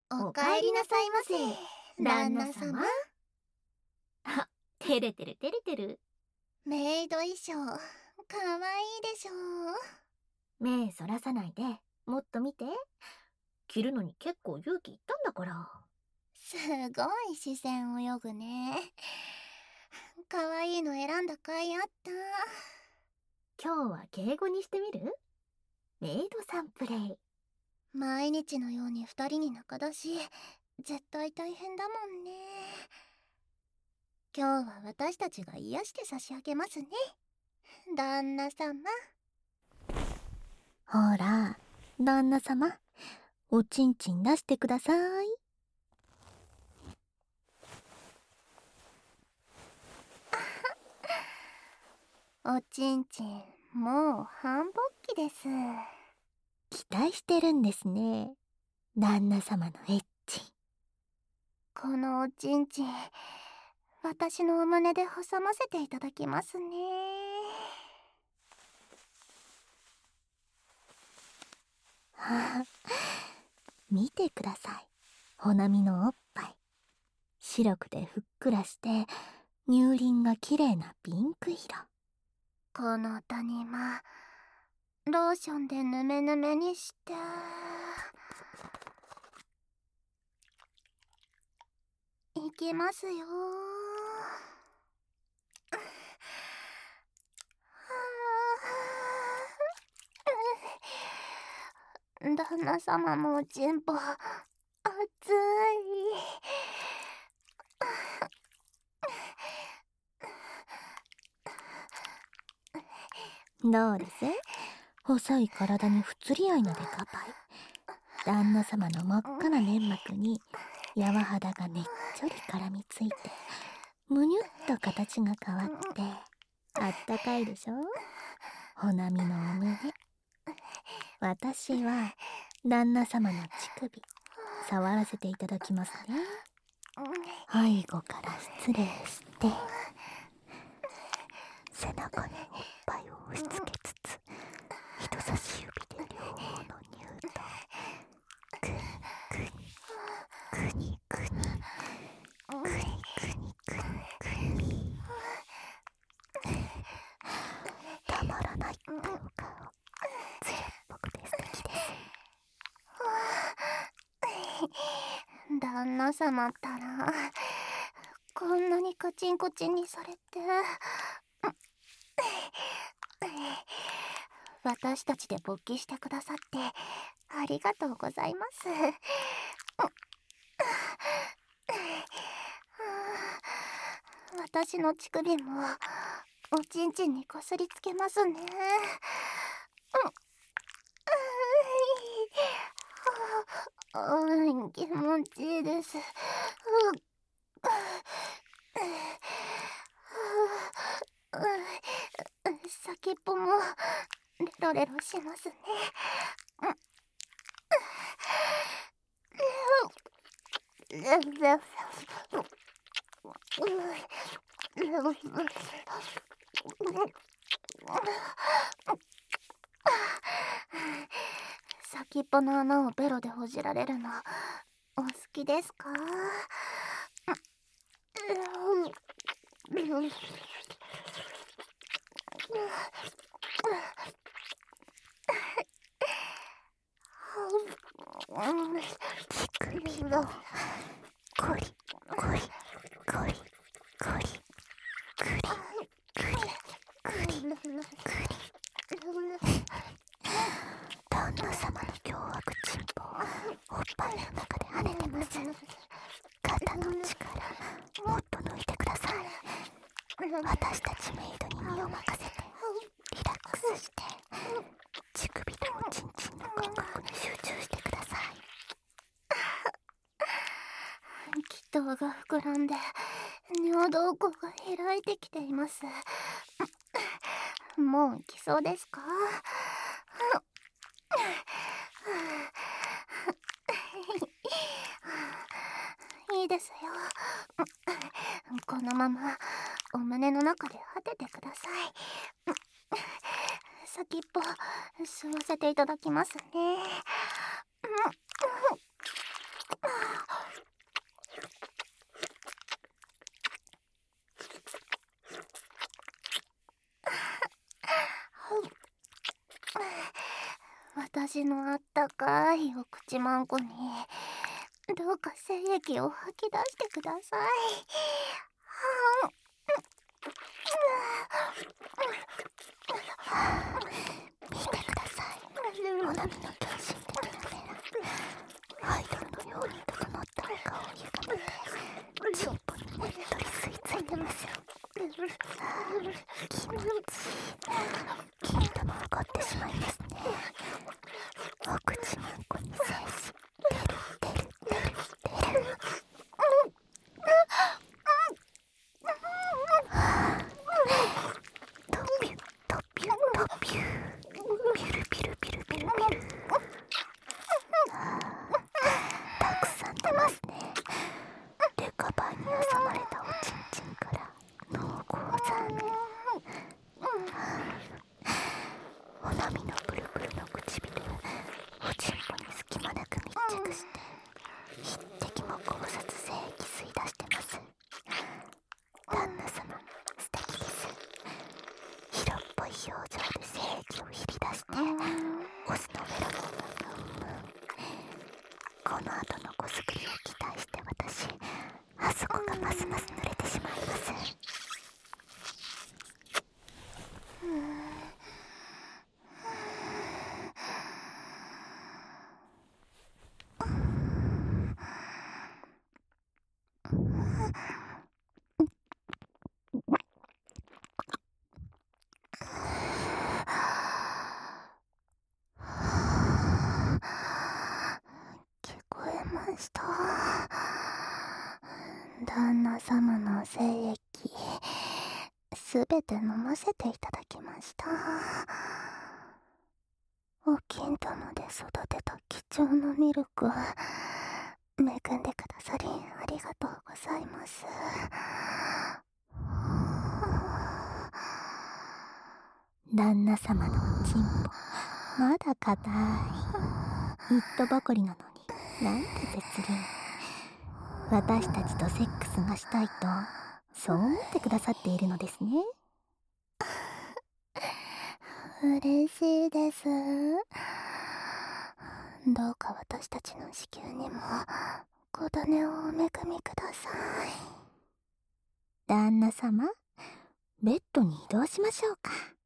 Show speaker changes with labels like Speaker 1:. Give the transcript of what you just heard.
Speaker 1: おかえりなさいませ、旦那様。
Speaker 2: あ、照れてる照れてる。
Speaker 1: メイド衣装、かわいいでしょ。
Speaker 2: 目そらさないで、もっと見て。着るのに結構勇気いったんだから。
Speaker 1: すごい視線泳ぐね。かわいいの選んだ甲斐あった。
Speaker 2: 今日は敬語にしてみる？メイドさんプレイ。
Speaker 1: 毎日のように二人に仲出し、絶対大変だもんね。今日は私たちが癒して差し上げますね、旦那様。
Speaker 2: ほら、旦那様、おちんちん出してください。
Speaker 1: おちんちん、もう繁忙期です。
Speaker 2: 期待してるんですね、旦那様のエッチ。
Speaker 1: このおちんちん、私のお胸で挟ませていただきますね。
Speaker 2: はあ、見てください、ほなみのおっぱい。白くてふっくらして乳輪が綺麗なピンク色。
Speaker 1: この谷間、ローションでヌメヌメにして。いきますよ。旦那様のおちんぽ、熱い。
Speaker 2: どうです？細い体に不釣り合いのデカパイ。旦那様の真っ赤な粘膜に柔肌がねっちょり絡みついて、むにゅっと形が変わってあったかいでしょ。ほなみのお胸。私は旦那様の乳首触らせていただきますね。背後から失礼して、背中におっぱいを押し付けつつ、人差し指で両方の乳頭グニグニグニグニグニグニグニグニ。たまらないってお顔、艶っぽくて素敵です。
Speaker 1: 旦那様ったら、こんなにカチンコチンにされて。私たちで勃起してくださってありがとうございます。私の乳首もおちんちんにこすりつけますね。気持ちいいです。先っぽもレロレロしますね。先っぽの穴をベロでほじられるのお好きですか？
Speaker 2: 乳首もコリコリコリコリグリグリグリグリ。旦那様の凶悪チンポ、おっぱいの中で跳ねてます。肩の力もっと抜いてください。私たちメイドに身を任せてリラックスして、乳首とおちんちんの感覚に集中してください。
Speaker 1: 気筒が膨らんで尿道口が開いてきています。もう来そうですか？いいですよ。このままお胸の中で果ててください。先っぽ吸わせていただきますね。 私のあったかいお口マンコにどうか精液を吐き出してください。
Speaker 2: 見てください。お波の献身的なフェラ、アイドルのように整ったお顔を歪めてチンポにねっとり吸い付いてます。気持ちいい。金玉も凝ってしまいますね。お口マンコに精子出る出る出る出る。トピュトピュトピュピュルピルピルピルピル。たくさん出ますね。デカパイに挟まれたおちんちんから濃厚ザーメン。お波のプルプルの唇、おちんぽに隙間なく密着して一滴もこぼさず精液吸い出してます。旦那様素敵です。色っぽい表情で精液をひり出してオスのフェロモンがこの後のこすくりを期待して私、あそこがますます濡れてしまいます。
Speaker 1: 聞こえました。旦那様の精液すべて飲ませていただきました。お金玉で育てた貴重なミルク恵んでくださりありがとうございます。
Speaker 2: 旦那様のおちんぽまだ硬い。ニットばかりなのになんて絶倫。私たちとセックスがしたいとそう思ってくださっているのですね。
Speaker 1: 嬉しいです。どうか私たちの子宮にも小種をお恵みください。
Speaker 2: 旦那様、ベッドに移動しましょうか。